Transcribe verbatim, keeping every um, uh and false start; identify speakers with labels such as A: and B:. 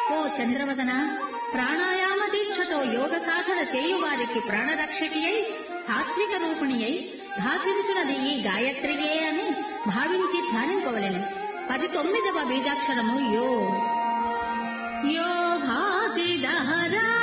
A: ఓ చంద్రవదన, ప్రాణాయామ దీక్షతో యోగ సాధన చేయువారికి ప్రాణరక్షకి అయి సాత్విక రూపిణి అయి భాషించున్నది ఈ గాయత్రియే అని భావించి ధ్యానింపవలెను. పది తొమ్మిదవ బీజాక్షరము యో. యో భాతి దహరా